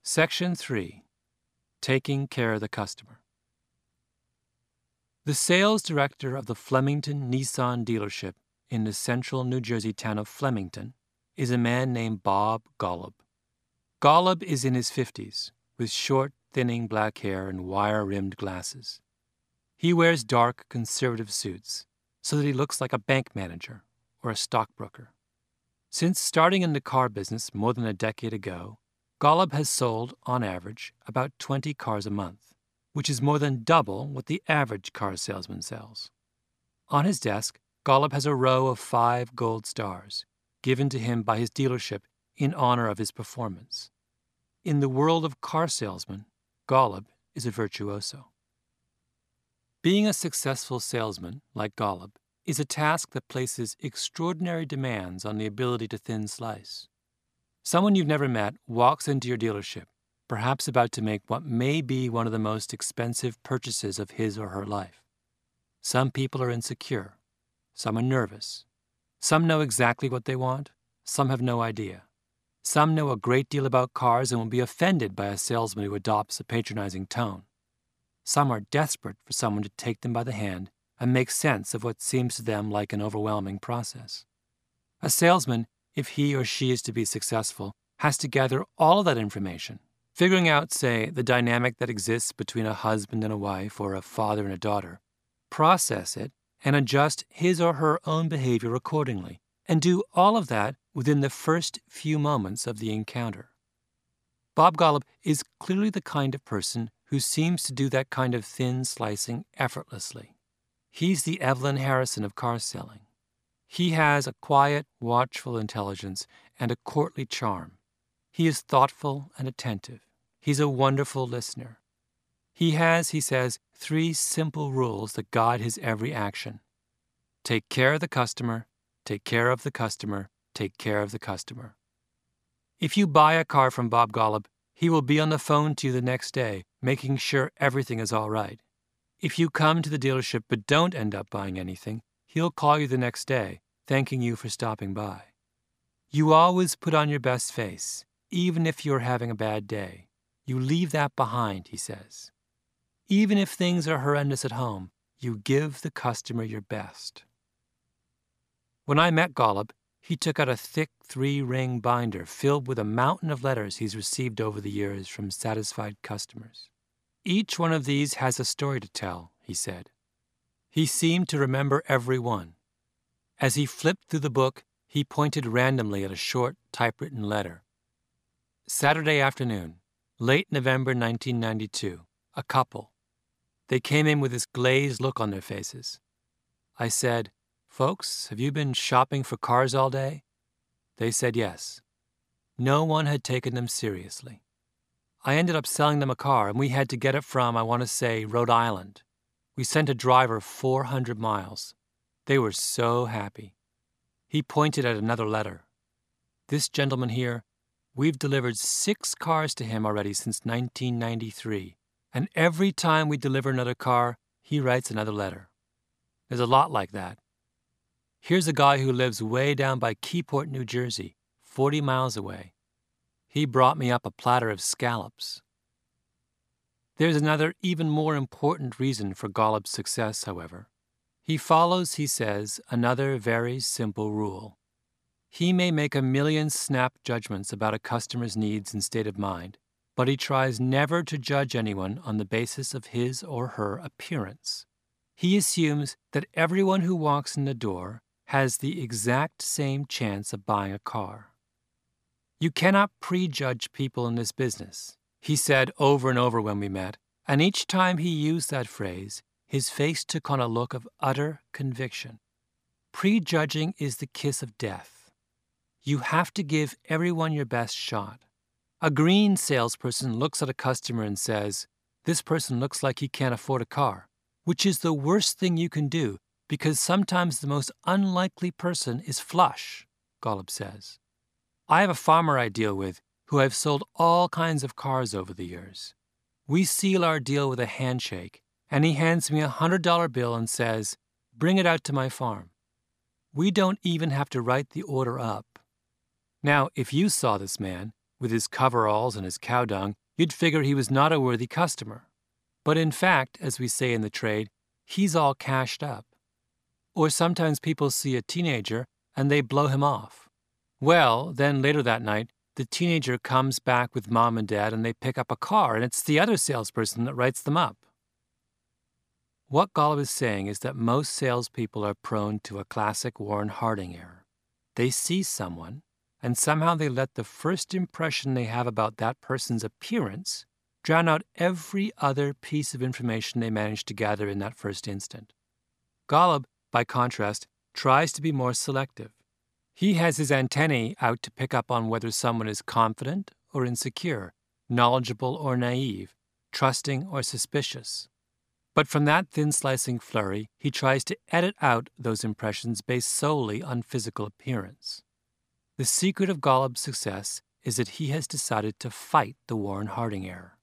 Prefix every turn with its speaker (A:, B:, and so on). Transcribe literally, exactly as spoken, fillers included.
A: Section three. Taking Care of the Customer. The sales director of the Flemington Nissan dealership in the central New Jersey town of Flemington is a man named Bob Golub. Golub is in his fifties, with short, thinning black hair and wire-rimmed glasses. He wears dark, conservative suits so that he looks like a bank manager or a stockbroker. Since starting in the car business more than a decade ago, Golub has sold, on average, about twenty cars a month, which is more than double what the average car salesman sells. On his desk, Golub has a row of five gold stars, given to him by his dealership in honor of his performance. In the world of car salesmen, Golub is a virtuoso. Being a successful salesman, like Golub, is a task that places extraordinary demands on the ability to thin slice. Someone you've never met walks into your dealership, perhaps about to make what may be one of the most expensive purchases of his or her life. Some people are insecure. Some are nervous. Some know exactly what they want. Some have no idea. Some know a great deal about cars and will be offended by a salesman who adopts a patronizing tone. Some are desperate for someone to take them by the hand and make sense of what seems to them like an overwhelming process. A salesman, if he or she is to be successful, has to gather all of that information, figuring out, say, the dynamic that exists between a husband and a wife or a father and a daughter, process it, and adjust his or her own behavior accordingly, and do all of that within the first few moments of the encounter. Bob Golub is clearly the kind of person who seems to do that kind of thin slicing effortlessly. He's the Evelyn Harrison of car selling. He has a quiet, watchful intelligence and a courtly charm. He is thoughtful and attentive. He's a wonderful listener. He has, he says, three simple rules that guide his every action. Take care of the customer, take care of the customer, take care of the customer. If you buy a car from Bob Golub, he will be on the phone to you the next day, making sure everything is all right. If you come to the dealership but don't end up buying anything, he'll call you the next day, thanking you for stopping by. You always put on your best face, even if you're having a bad day. You leave that behind, he says. Even if things are horrendous at home, you give the customer your best. When I met Golub, he took out a thick three-ring binder filled with a mountain of letters he's received over the years from satisfied customers. Each one of these has a story to tell, he said. He seemed to remember every one. As he flipped through the book, he pointed randomly at a short, typewritten letter. Saturday afternoon, late November nineteen ninety-two, a couple. They came in with this glazed look on their faces. I said, "Folks, have you been shopping for cars all day?" They said yes. No one had taken them seriously. I ended up selling them a car, and we had to get it from, I want to say, Rhode Island. We sent a driver four hundred miles. They were so happy. He pointed at another letter. This gentleman here, we've delivered six cars to him already since nineteen ninety-three, and every time we deliver another car, he writes another letter. There's a lot like that. Here's a guy who lives way down by Keyport, New Jersey, forty miles away. He brought me up a platter of scallops. There's another, even more important reason for Golub's success, however. He follows, he says, another very simple rule. He may make a million snap judgments about a customer's needs and state of mind, but he tries never to judge anyone on the basis of his or her appearance. He assumes that everyone who walks in the door has the exact same chance of buying a car. You cannot prejudge people in this business, he said over and over when we met, and each time he used that phrase, his face took on a look of utter conviction. Prejudging is the kiss of death. You have to give everyone your best shot. A green salesperson looks at a customer and says, "This person looks like he can't afford a car," which is the worst thing you can do because sometimes the most unlikely person is flush, Golub says. I have a farmer I deal with who I've sold all kinds of cars over the years. We seal our deal with a handshake, and he hands me a one hundred dollar bill and says, "Bring it out to my farm." We don't even have to write the order up. Now, if you saw this man, With his coveralls and his cow dung, you'd figure he was not a worthy customer. But in fact, as we say in the trade, he's all cashed up. Or sometimes people see a teenager and they blow him off. Well, then later that night, the teenager comes back with mom and dad and they pick up a car, and it's the other salesperson that writes them up. What Golub is saying is that most salespeople are prone to a classic Warren Harding error. They see someone, and somehow they let the first impression they have about that person's appearance drown out every other piece of information they managed to gather in that first instant. Golub, by contrast, tries to be more selective. He has his antennae out to pick up on whether someone is confident or insecure, knowledgeable or naive, trusting or suspicious. But from that thin-slicing flurry, he tries to edit out those impressions based solely on physical appearance. The secret of Golub's success is that he has decided to fight the Warren Harding error.